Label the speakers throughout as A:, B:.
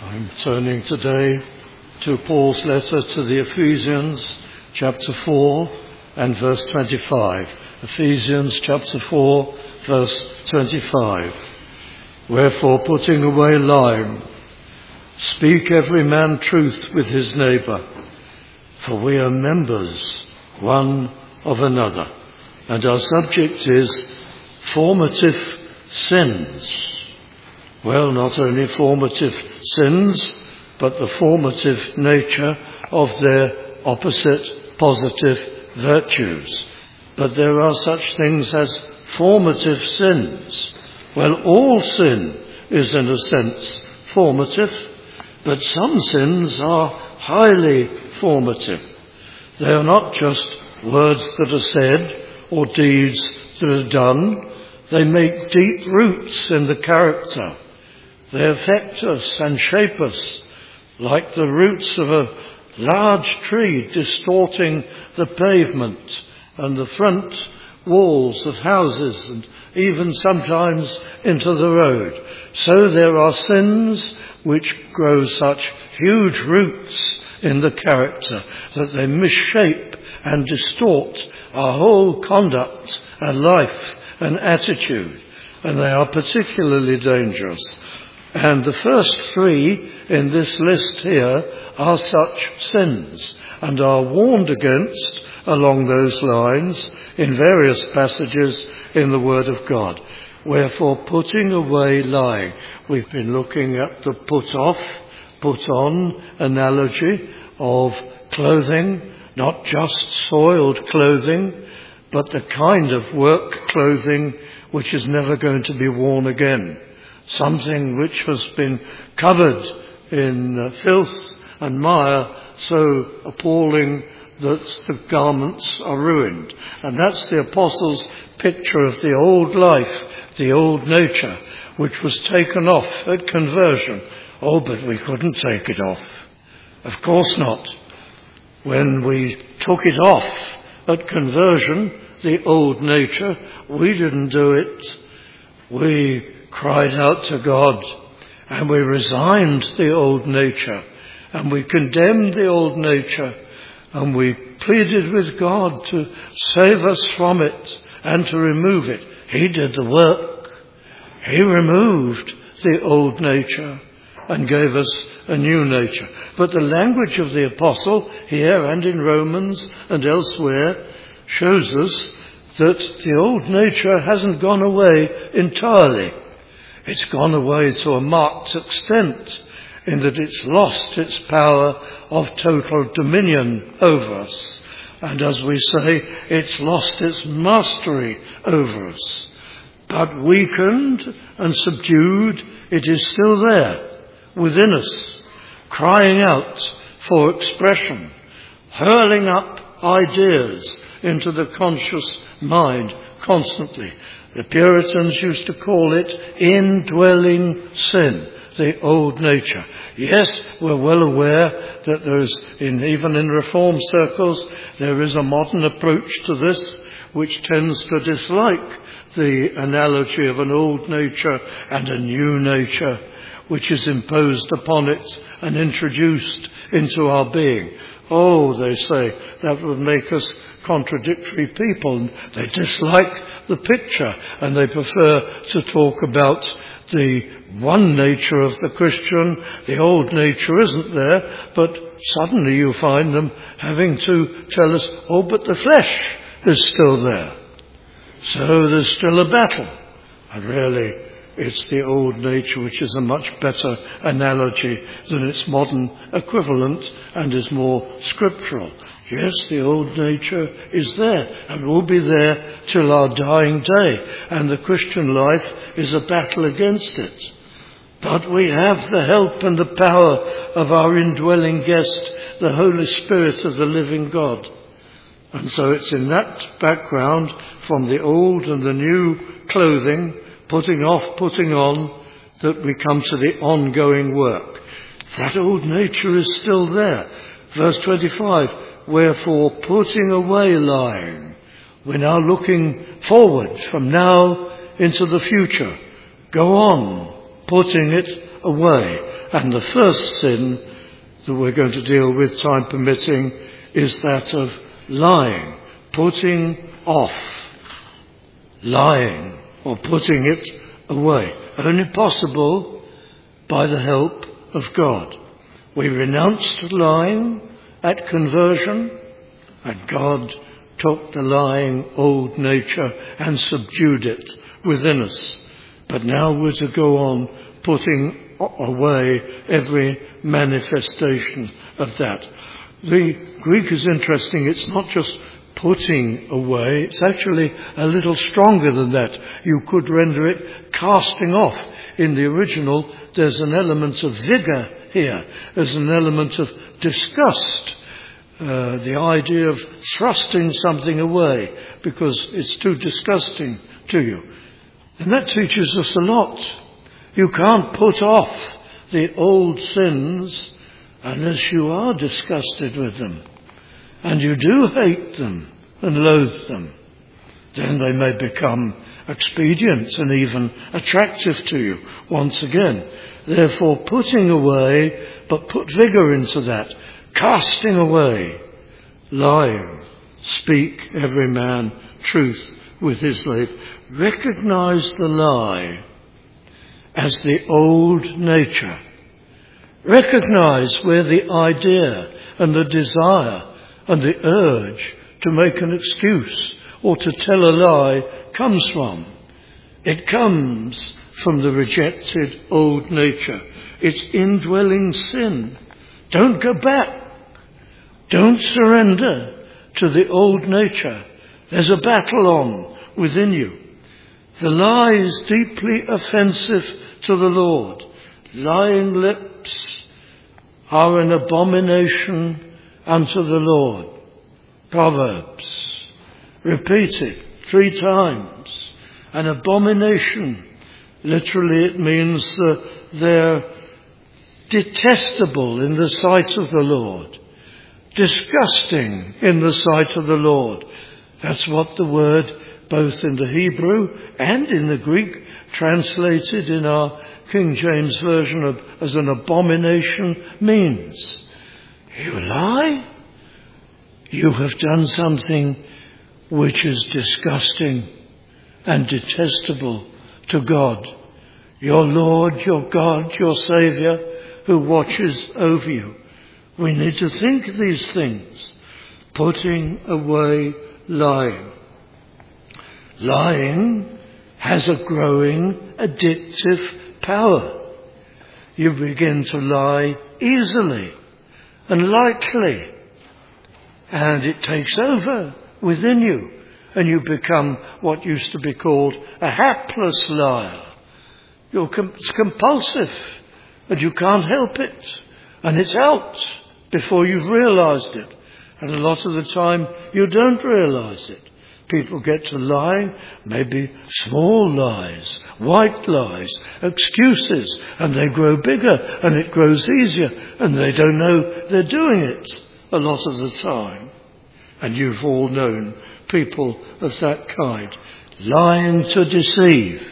A: I'm turning today to Paul's letter to the Ephesians, chapter 4 and verse 25. Ephesians chapter 4, verse 25. Wherefore, putting away lying, speak every man truth with his neighbour, for we are members one of another. And our subject is formative sins. Well, not only formative sins, but the formative nature of their opposite positive virtues. But there are such things as formative sins. Well, all sin is in a sense formative, but some sins are highly formative. They are not just words that are said or deeds that are done. They make deep roots in the character. They affect us and shape us like the roots of a large tree distorting the pavement and the front walls of houses and even sometimes into the road. So there are sins which grow such huge roots in the character that they misshape and distort our whole conduct and life and attitude, and they are particularly dangerous. And the first three in this list here are such sins and are warned against along those lines in various passages in the Word of God. Wherefore, putting away lying. We've been looking at the put off, put on analogy of clothing, not just soiled clothing, but the kind of work clothing which is never going to be worn again. Something which has been covered in filth and mire so appalling that the garments are ruined. And that's the Apostle's picture of the old life, the old nature, which was taken off at conversion. Oh, but we couldn't take it off. Of course not. When we took it off at conversion, the old nature, we didn't do it. We cried out to God, and we resigned the old nature, and we condemned the old nature, and we pleaded with God to save us from it and to remove it. He did the work. He removed the old nature and gave us a new nature. But the language of the apostle here and in Romans and elsewhere shows us that the old nature hasn't gone away entirely. It's gone away to a marked extent in that it's lost its power of total dominion over us. And as we say, it's lost its mastery over us. But weakened and subdued, it is still there within us, crying out for expression, hurling up ideas into the conscious mind constantly. The Puritans used to call it indwelling sin, the old nature. Yes, we're well aware that there is, even in reform circles, there is a modern approach to this which tends to dislike the analogy of an old nature and a new nature which is imposed upon it and introduced into our being. Oh, they say, that would make us contradictory people. They dislike the picture and they prefer to talk about the one nature of the Christian. The old nature isn't there, but suddenly you find them having to tell us, oh, but the flesh is still there. So there's still a battle. And really, it's the old nature which is a much better analogy than its modern equivalent and is more scriptural. Yes, the old nature is there and will be there till our dying day. And the Christian life is a battle against it. But we have the help and the power of our indwelling guest, the Holy Spirit of the living God. And so it's in that background, from the old and the new clothing, putting off, putting on, that we come to the ongoing work. That old nature is still there. Verse 25, wherefore putting away lying. We're now looking forward from now into the future. Go on putting it away. And the first sin that we're going to deal with, time permitting, is that of lying, putting off, lying, or putting it away. Only possible by the help of God. We renounced lying at conversion, and God took the lying old nature and subdued it within us. But now we're to go on putting away every manifestation of that. The Greek is interesting. It's not just putting away. It's actually a little stronger than that. You could render it casting off. In the original, there's an element of vigour here. There's an element of disgust. The idea of thrusting something away because it's too disgusting to you. And that teaches us a lot. You can't put off the old sins unless you are disgusted with them. And you do hate them and loathe them. Then they may become expedient and even attractive to you once again. Therefore, putting away, but put vigour into that. Casting away, lying, speak every man truth with his lips. Recognize the lie as the old nature. Recognize where the idea and the desire and the urge to make an excuse or to tell a lie comes from. It comes from the rejected old nature. It's indwelling sin. Don't go back. Don't surrender to the old nature. There's a battle on within you. The lie is deeply offensive to the Lord. Lying lips are an abomination unto the Lord. Proverbs. Repeat it 3 times. An abomination. Literally it means they're detestable in the sight of the Lord. Disgusting in the sight of the Lord. That's what the word, both in the Hebrew and in the Greek, translated in our King James Version as an abomination means. You lie? You have done something which is disgusting and detestable to God. Your Lord, your God, your Saviour, who watches over you. We need to think these things. Putting away lying. Lying has a growing addictive power. You begin to lie easily and lightly, and it takes over within you, and you become what used to be called a hapless liar. You're compulsive, and you can't help it, and it's out before you've realised it. And a lot of the time you don't realise it. People get to lying, maybe small lies, white lies, excuses, and they grow bigger and it grows easier, and they don't know they're doing it a lot of the time. And you've all known people of that kind. Lying to deceive.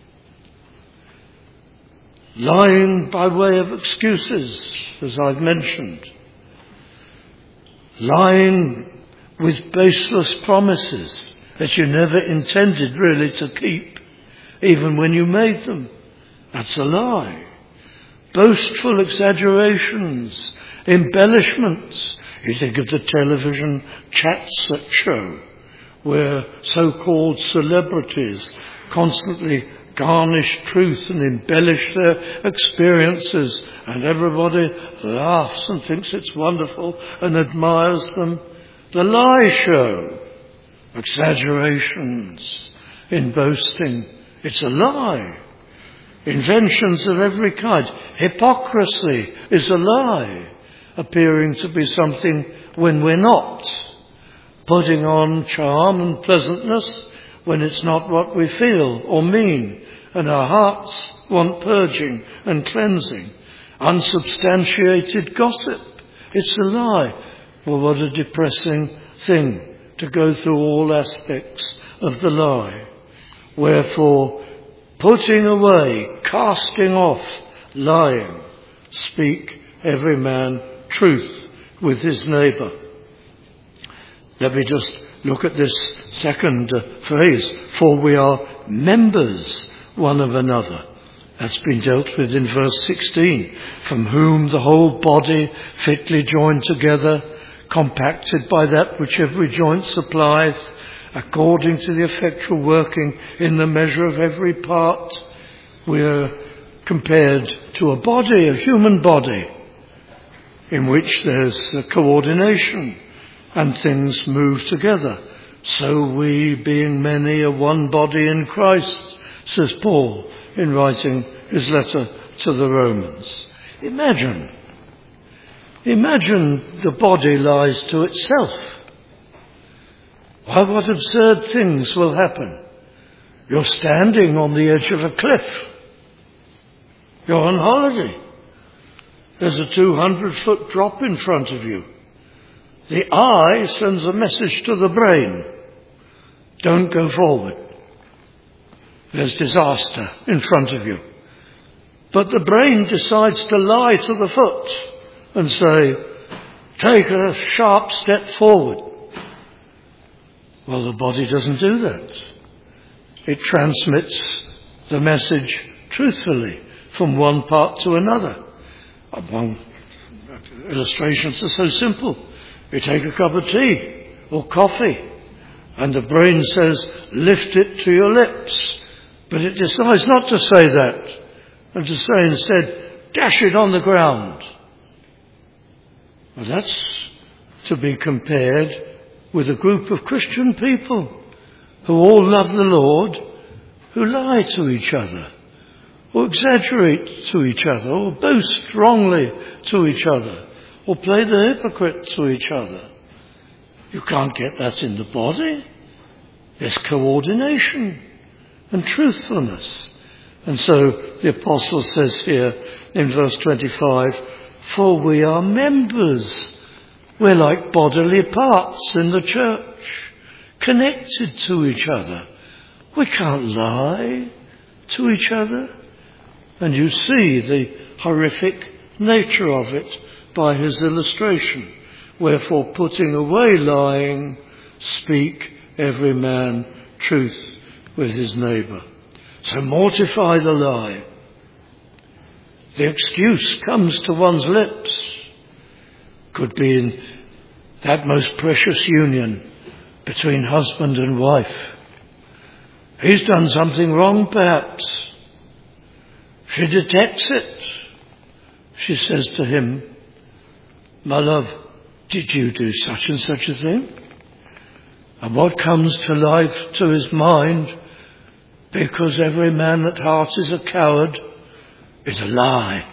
A: Lying by way of excuses, as I've mentioned. Lying with baseless promises that you never intended really to keep, even when you made them. That's a lie. Boastful exaggerations, embellishments. You think of the television chats that show, where so-called celebrities constantly garnish truth and embellish their experiences, and everybody laughs and thinks it's wonderful and admires them. The lie show, exaggerations in boasting, it's a lie. Inventions of every kind. Hypocrisy is a lie, appearing to be something when we're not. Putting on charm and pleasantness when it's not what we feel or mean, and our hearts want purging and cleansing. Unsubstantiated gossip, it's a lie. Well, what a depressing thing to go through all aspects of the lie. Wherefore, putting away, casting off lying. Speak every man truth with his neighbour. Let me just look at this second phrase. For we are members one of another. That's been dealt with in verse 16. From whom the whole body fitly joined together, compacted by that which every joint supplieth, according to the effectual working in the measure of every part, we are compared to a body, a human body, in which there's a coordination and things move together. So we, being many, are one body in Christ, says Paul in writing his letter to the Romans. Imagine the body lies to itself. Why, what absurd things will happen? You're standing on the edge of a cliff. You're on holiday. There's a 200-foot drop in front of you. The eye sends a message to the brain. Don't go forward. There's disaster in front of you. But the brain decides to lie to the foot and say, take a sharp step forward. Well, the body doesn't do that. It transmits the message truthfully from one part to another. Among illustrations are so simple. You take a cup of tea or coffee and the brain says, lift it to your lips. But it decides not to say that and to say instead, dash it on the ground. Well, that's to be compared with a group of Christian people who all love the Lord, who lie to each other, or exaggerate to each other, or boast wrongly to each other, or play the hypocrite to each other. You can't get that in the body. There's coordination and truthfulness. And so the apostle says here in verse 25, for we are members. We're like bodily parts in the church, connected to each other. We can't lie to each other. And you see the horrific nature of it by his illustration. Wherefore, putting away lying, speak every man truth with his neighbour. So mortify the lie. The excuse comes to one's lips. Could be in that most precious union between husband and wife. He's done something wrong, perhaps. She detects it. She says to him, my love, did you do such and such a thing? And what comes to life to his mind, because every man at heart is a coward, is a lie.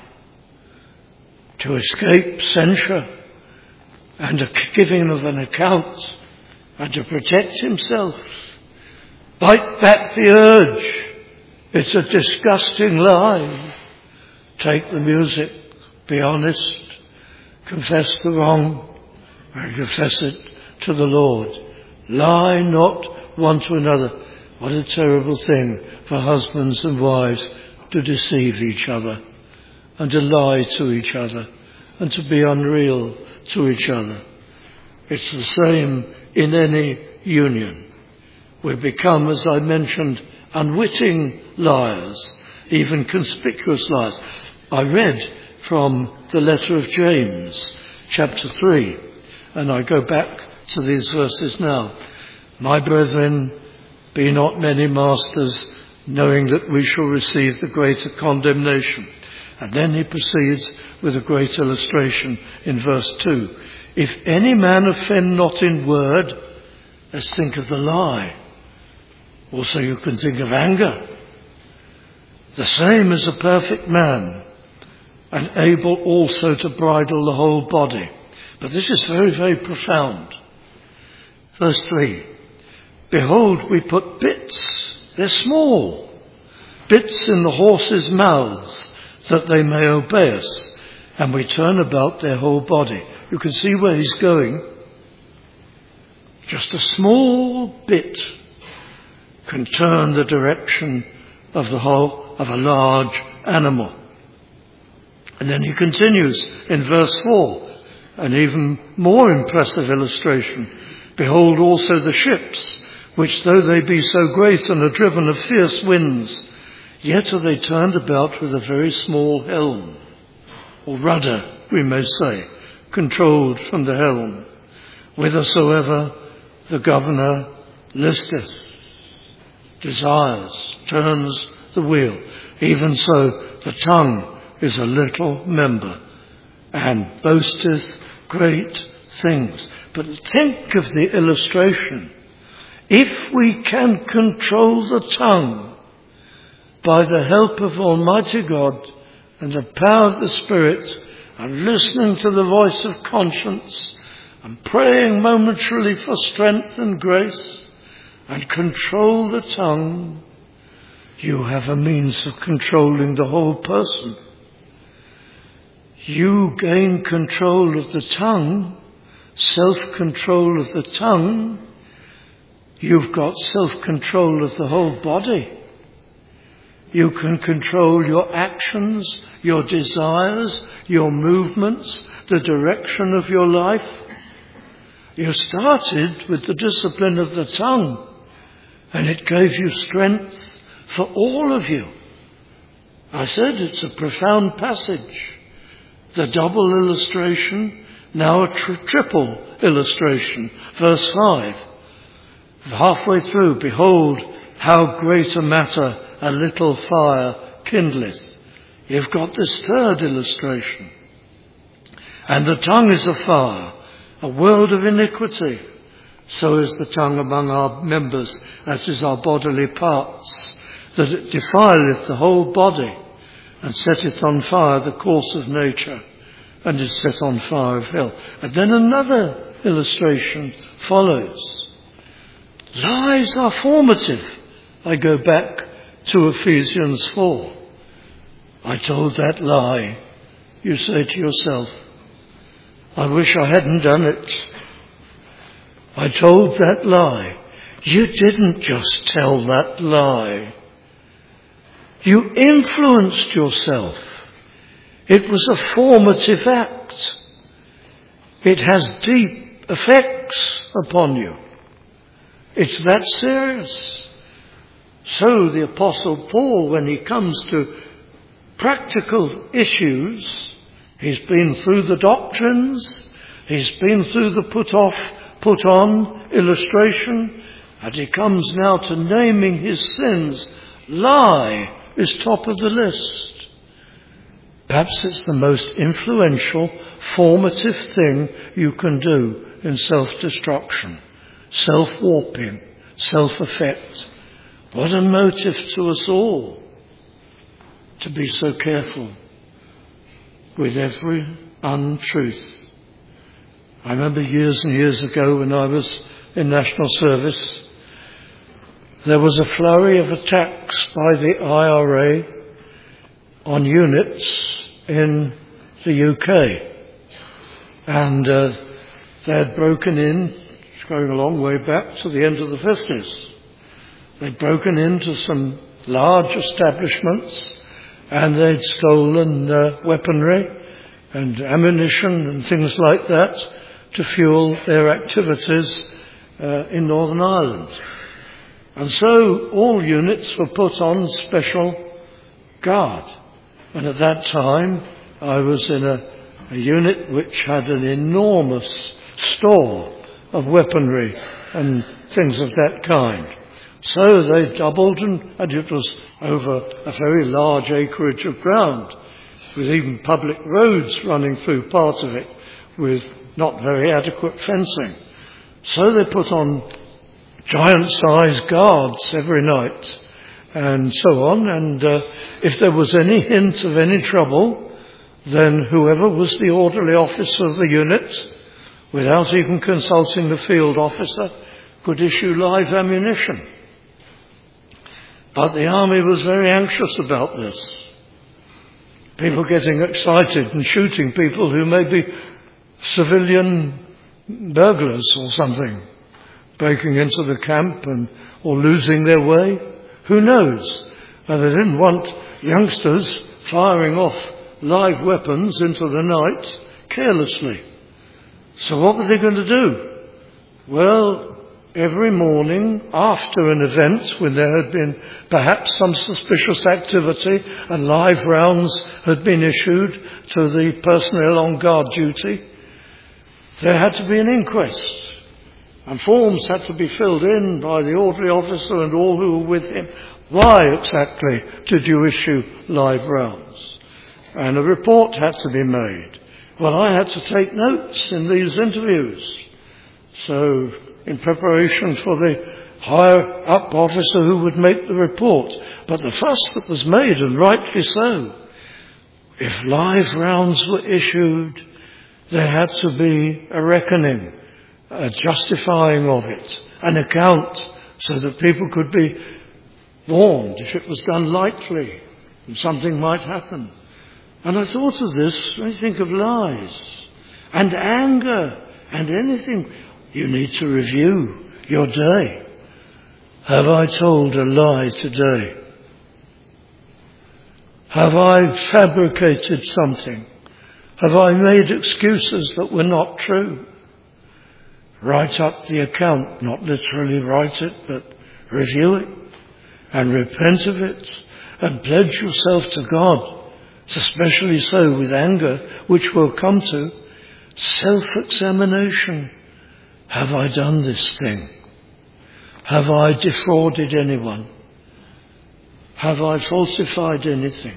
A: To escape censure and a giving of an account and to protect himself. Bite back the urge. It's a disgusting lie. Take the music, be honest, confess the wrong, and confess it to the Lord. Lie not one to another. What a terrible thing for husbands and wives to deceive each other and to lie to each other and to be unreal to each other. It's the same in any union. We become, as I mentioned, unwitting liars, even conspicuous liars. I read from the letter of James, chapter 3, and I go back to these verses now. My brethren, be not many masters, knowing that we shall receive the greater condemnation. And then he proceeds with a great illustration in verse 2. If any man offend not in word, let's think of the lie. Also you can think of anger. The same as a perfect man, and able also to bridle the whole body. But this is very, very profound. Verse 3. Behold, we put bits, they're small, bits in the horses' mouths, that they may obey us, and we turn about their whole body. You can see where he's going. Just a small bit can turn the direction of the whole of a large animal. And then he continues in verse 4, an even more impressive illustration. Behold also the ships, which though they be so great and are driven of fierce winds, yet are they turned about with a very small helm, or rudder, we may say, controlled from the helm, whithersoever the governor listeth, desires, turns the wheel. Even so the tongue is a little member, and boasteth great things. But think of the illustration. If we can control the tongue by the help of Almighty God and the power of the Spirit, and listening to the voice of conscience, and praying momentarily for strength and grace, and control the tongue, you have a means of controlling the whole person. You gain control of the tongue, self-control of the tongue, you've got self-control of the whole body. You can control your actions, your desires, your movements, the direction of your life. You started with the discipline of the tongue, and it gave you strength for all of you. I said it's a profound passage. The double illustration, now a triple illustration. Verse 5. Halfway through, behold, how great a matter a little fire kindleth. You've got this third illustration. And the tongue is a fire, a world of iniquity. So is the tongue among our members, as is our bodily parts, that it defileth the whole body, and setteth on fire the course of nature, and is set on fire of hell. And then another illustration follows. Lies are formative. I go back to Ephesians 4. I told that lie. You say to yourself, I wish I hadn't done it. I told that lie. You didn't just tell that lie. You influenced yourself. It was a formative act. It has deep effects upon you. It's that serious. So the Apostle Paul, when he comes to practical issues, he's been through the doctrines, he's been through the put off, put on illustration, and he comes now to naming his sins. Lie is top of the list. Perhaps it's the most influential, formative thing you can do in self-destruction, self-warping, self-effect. What a motive to us all to be so careful with every untruth. I remember years and years ago when I was in national service, there was a flurry of attacks by the IRA on units in the UK. And they had broken in, it's going a long way back to the end of the 50s. They'd broken into some large establishments and they'd stolen weaponry and ammunition and things like that to fuel their activities in Northern Ireland. And so all units were put on special guard. And at that time, I was in a unit which had an enormous store of weaponry and things of that kind. So they doubled, and it was over a very large acreage of ground, with even public roads running through part of it, with not very adequate fencing. So they put on giant-sized guards every night, and so on, and if there was any hint of any trouble, then whoever was the orderly officer of the unit, without even consulting the field officer, could issue live ammunition. But the army was very anxious about this. People getting excited and shooting people who may be civilian burglars or something, breaking into the camp or losing their way. Who knows? And they didn't want youngsters firing off live weapons into the night carelessly. So what were they going to do? Well, every morning after an event when there had been perhaps some suspicious activity and live rounds had been issued to the personnel on guard duty, there had to be an inquest. And forms had to be filled in by the orderly officer and all who were with him. Why exactly did you issue live rounds? And a report had to be made. Well, I had to take notes in these interviews. So, in preparation for the higher up officer who would make the report. But the fuss that was made, and rightly so, if live rounds were issued, there had to be a reckoning, a justifying of it, an account, so that people could be warned if it was done lightly and something might happen. And I thought of this when I think of lies and anger and anything. You need to review your day. Have I told a lie today? Have I fabricated something? Have I made excuses that were not true? Write up the account, not literally write it, but review it and repent of it and pledge yourself to God, especially so with anger, which we'll come to. Self-examination. Have I done this thing? Have I defrauded anyone? Have I falsified anything?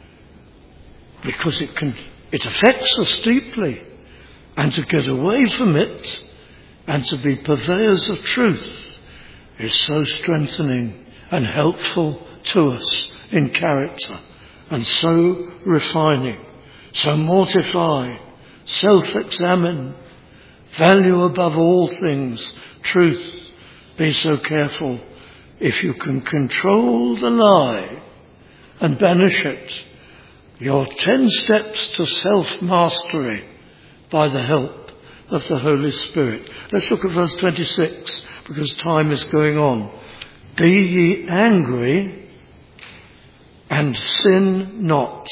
A: Because it affects us deeply. And to get away from it and to be purveyors of truth is so strengthening and helpful to us in character and so refining. So mortify, self-examine, value above all things truth. Be so careful. If you can control the lie and banish it, you're 10 steps to self-mastery by the help of the Holy Spirit. Let's look at verse 26, because time is going on. Be ye angry and sin not.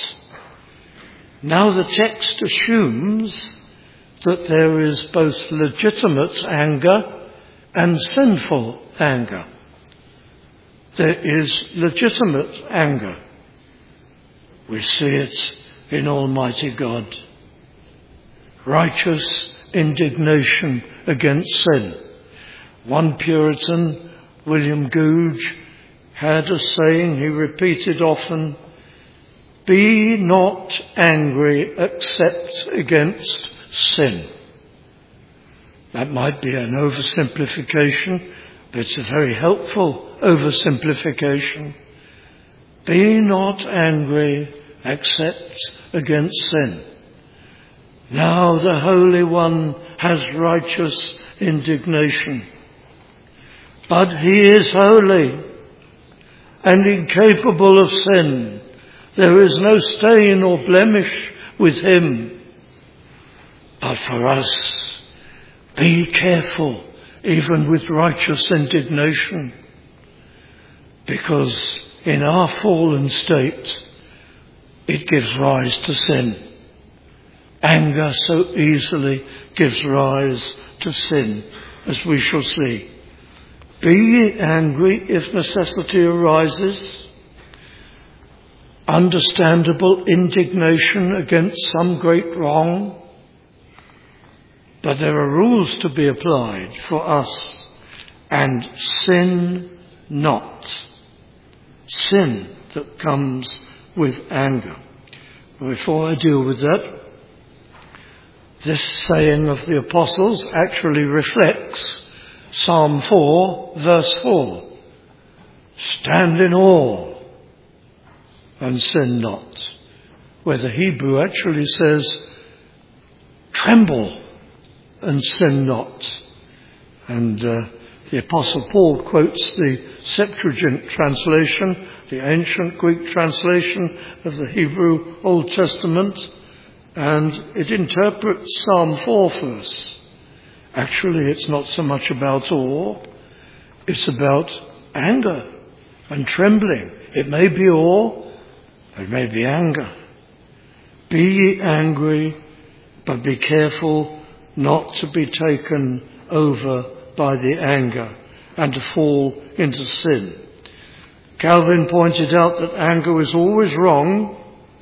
A: Now the text assumes that there is both legitimate anger and sinful anger. There is legitimate anger. We see it in Almighty God. Righteous indignation against sin. One Puritan, William Gouge, had a saying he repeated often: be not angry except against sin. That might be an oversimplification, but it's a very helpful oversimplification. Be not angry except against sin. Now the Holy One has righteous indignation, but he is holy and incapable of sin. There is no stain or blemish with him. But for us, be careful even with righteous indignation, because in our fallen state, it gives rise to sin. Anger so easily gives rise to sin, as we shall see. Be ye angry if necessity arises. Understandable indignation against some great wrong. But there are rules to be applied for us. And sin not. Sin that comes with anger. Before I deal with that, this saying of the Apostles actually reflects Psalm 4, verse 4. Stand in awe and sin not. Where the Hebrew actually says, tremble and sin not. And the Apostle Paul quotes the Septuagint translation, the ancient Greek translation of the Hebrew Old Testament, and it interprets Psalm 4 first. Actually, it's not so much about awe, it's about anger and trembling. It may be awe, it may be anger. Be ye angry, but be careful not to be taken over by the anger and to fall into sin. Calvin pointed out that anger is always wrong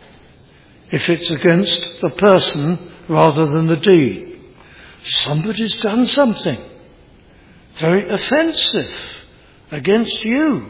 A: if it's against the person rather than the deed. Somebody's done something very offensive against you,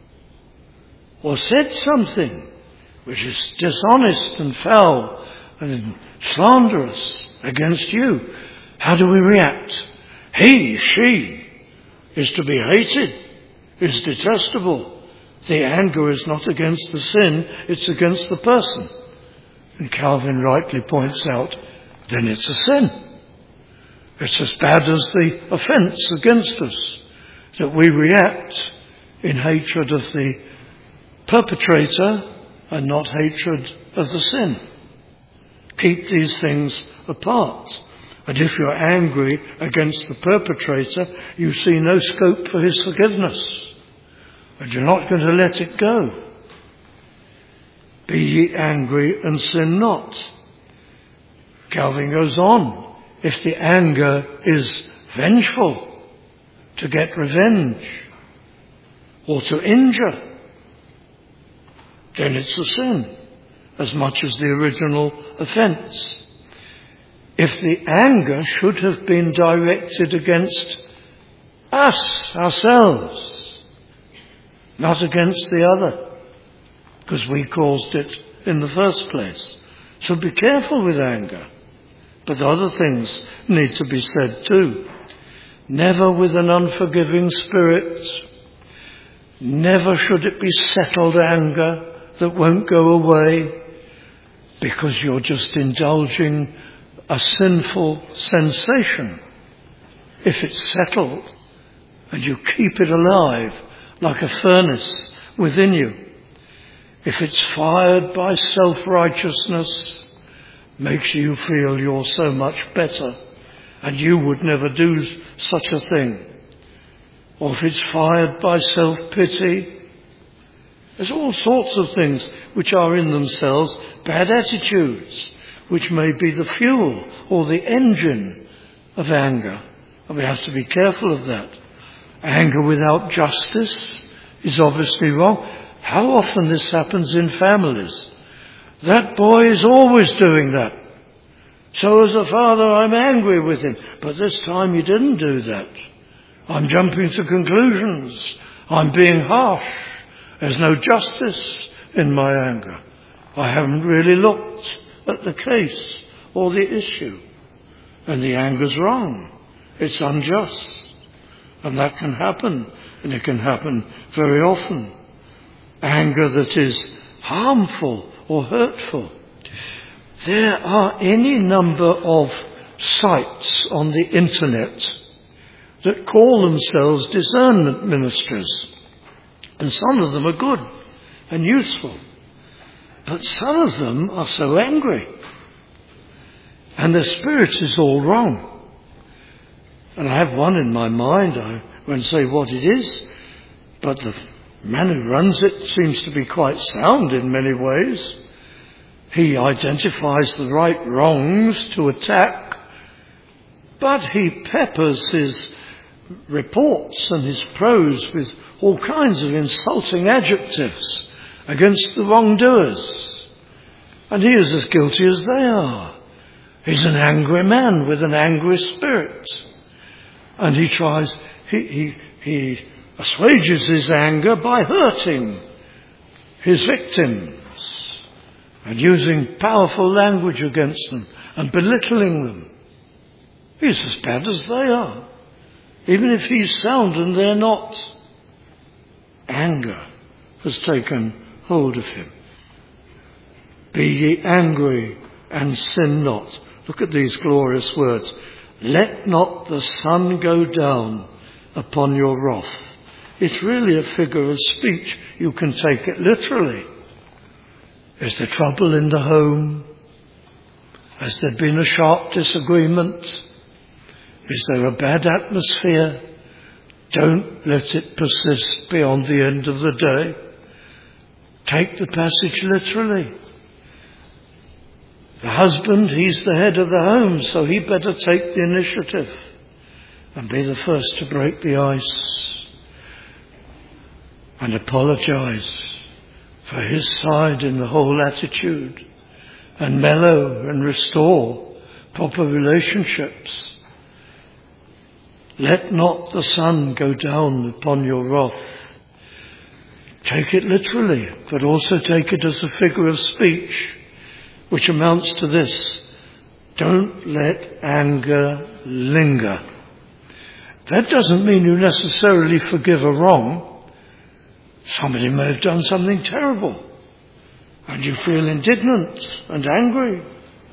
A: or said something which is dishonest and foul and slanderous against you. How do we react? He, she is to be hated, is detestable. The anger is not against the sin, it's against the person. And Calvin rightly points out, then it's a sin. It's as bad as the offence against us, that we react in hatred of the perpetrator and not hatred of the sin. Keep these things apart. And if you're angry against the perpetrator, you see no scope for his forgiveness. And you're not going to let it go. Be ye angry and sin not. Calvin goes on. If the anger is vengeful, to get revenge, or to injure, then it's a sin, as much as the original offence. If the anger should have been directed against us, ourselves, not against the other, because we caused it in the first place. So be careful with anger. But other things need to be said too. Never with an unforgiving spirit. Never should it be settled anger that won't go away because you're just indulging a sinful sensation. If it's settled and you keep it alive like a furnace within you. If it's fired by self-righteousness, makes you feel you're so much better and you would never do such a thing. Or if it's fired by self-pity, there's all sorts of things which are in themselves bad attitudes, which may be the fuel or the engine of anger. And we have to be careful of that. Anger without justice is obviously wrong. How often this happens in families? That boy is always doing that. So as a father, I'm angry with him. But this time he didn't do that. I'm jumping to conclusions. I'm being harsh. There's no justice in my anger. I haven't really looked at the case or the issue. And the anger's wrong. It's unjust. And that can happen. And it can happen very often. Anger that is harmful or hurtful. There are any number of sites on the internet that call themselves discernment ministries. And some of them are good and useful. But some of them are so angry. And their spirit is all wrong. And I have one in my mind. I won't say what it is. But the man who runs it seems to be quite sound in many ways. He identifies the right wrongs to attack, but he peppers his reports and his prose with all kinds of insulting adjectives against the wrongdoers. And he is as guilty as they are. He's an angry man with an angry spirit. And he tries, he assuages his anger by hurting his victims and using powerful language against them and belittling them. He's as bad as they are, even if he's sound and they're not. Anger has taken hold of him. Be ye angry and sin not. Look at these glorious words. Let not the sun go down upon your wrath. It's really a figure of speech. You can take it literally. Is there trouble in the home? Has there been a sharp disagreement? Is there a bad atmosphere? Don't let it persist beyond the end of the day. Take the passage literally. The husband, he's the head of the home, so he better take the initiative and be the first to break the ice and apologize for his side in the whole attitude and mellow and restore proper relationships. Let not the sun go down upon your wrath. Take it literally, but also take it as a figure of speech, which amounts to this: don't let anger linger. That doesn't mean you necessarily forgive a wrong. Somebody may have done something terrible, and you feel indignant and angry.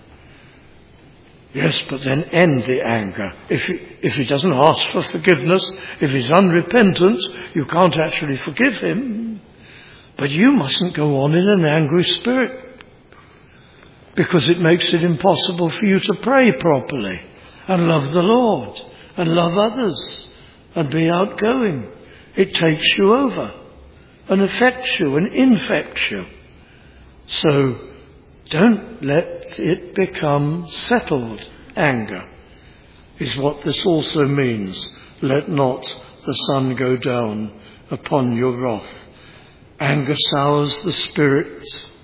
A: Yes, but then end the anger. If he doesn't ask for forgiveness, if he's unrepentant, you can't actually forgive him. But you mustn't go on in an angry spirit, because it makes it impossible for you to pray properly and love the Lord and love others and be outgoing. It takes you over and affects you and infects you. So don't let it become settled anger, is what this also means. Let not the sun go down upon your wrath. Anger sours the spirit,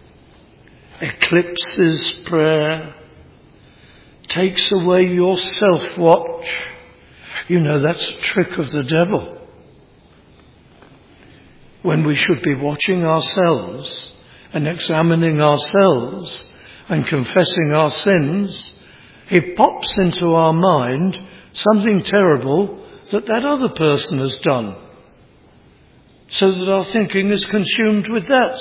A: eclipses prayer, takes away your self-watch. You know, that's a trick of the devil. When we should be watching ourselves and examining ourselves and confessing our sins, he pops into our mind something terrible that other person has done, so that our thinking is consumed with that.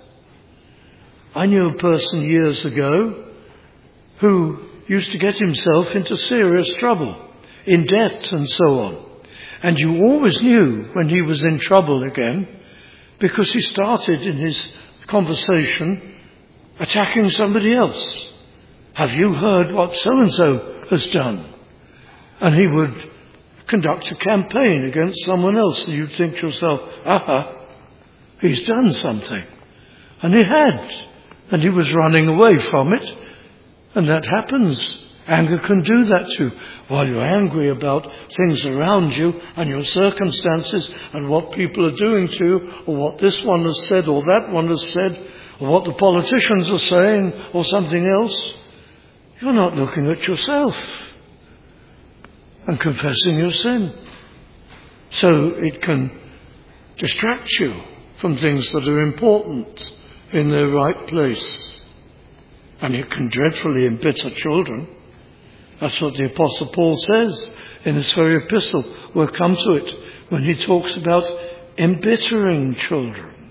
A: I knew a person years ago who used to get himself into serious trouble, in debt and so on. And you always knew when he was in trouble again, because he started in his conversation attacking somebody else. Have you heard what so-and-so has done? And he would conduct a campaign against someone else, and you'd think to yourself, he's done something. And he had. And he was running away from it. And that happens. Anger can do that too. While you're angry about things around you and your circumstances and what people are doing to you, or what this one has said or that one has said, or what the politicians are saying or something else, you're not looking at yourself and confessing your sin. So it can distract you from things that are important in their right place. And it can dreadfully embitter children. That's what the Apostle Paul says in this very epistle. We'll come to it when he talks about embittering children.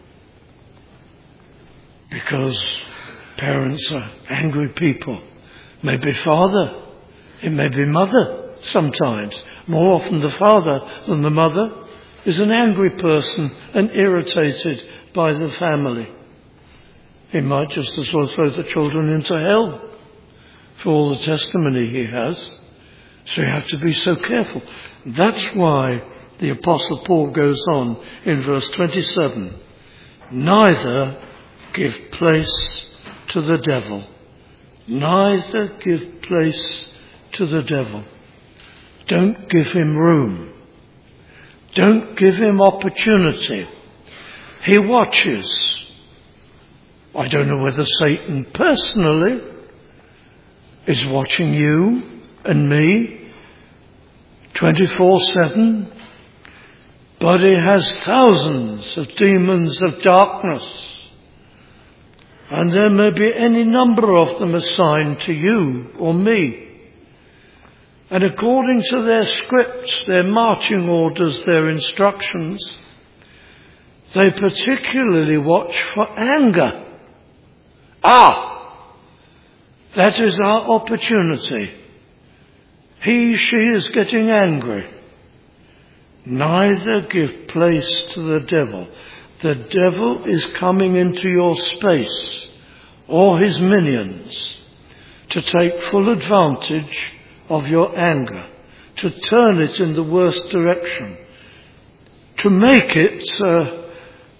A: Because parents are angry people. Maybe father, it may be mother sometimes. More often the father than the mother is an angry person and irritated by the family. He might just as well throw the children into hell for all the testimony he has. So you have to be so careful. That's why the Apostle Paul goes on in verse 27. Neither give place to the devil. Neither give place to the devil. Don't give him room. Don't give him opportunity. He watches. I don't know whether Satan personally is watching you and me 24/7, but he has thousands of demons of darkness, and there may be any number of them assigned to you or me. And according to their scripts, their marching orders, their instructions, they particularly watch for anger. That is our opportunity. She is getting angry. Neither give place to the devil. The devil is coming into your space, or his minions, to take full advantage of your anger, to turn it in the worst direction, to make it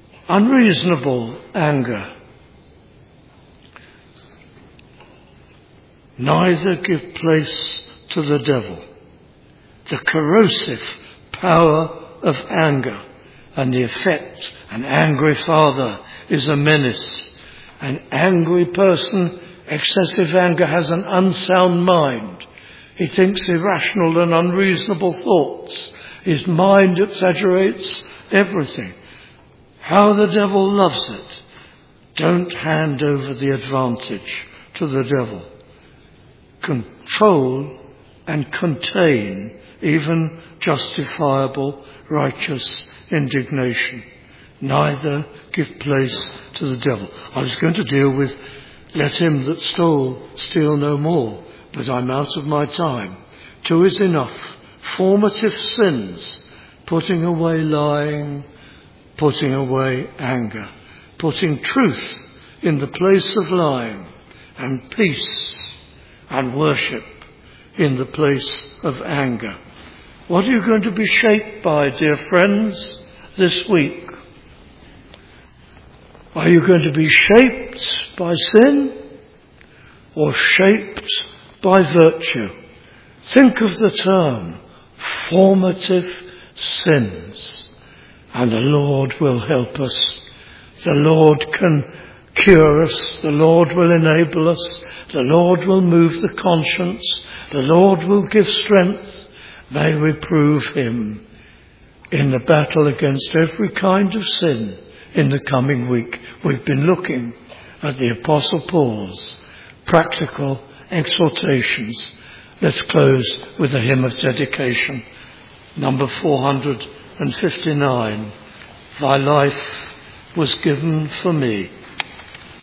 A: unreasonable anger. Neither give place to the devil. The corrosive power of anger and the effect an angry father is a menace. An angry person, excessive anger, has an unsound mind. He thinks irrational and unreasonable thoughts. His mind exaggerates everything. How the devil loves it. Don't hand over the advantage to the devil. Control and contain even justifiable, righteous indignation. Neither give place to the devil. I was going to deal with let him that stole steal no more, but I'm out of my time. 2 is enough. Formative sins, putting away lying, putting away anger, putting truth in the place of lying, and peace and worship in the place of anger. What are you going to be shaped by, dear friends, this week? Are you going to be shaped by sin or shaped by virtue? Think of the term formative sins, and the Lord will help us. The Lord can cure us. The Lord will enable us. The Lord will move the conscience. The Lord will give strength. May we prove him in the battle against every kind of sin in the coming week. We've been looking at the Apostle Paul's practical exhortations. Let's close with a hymn of dedication. Number 459. Thy life was given for me.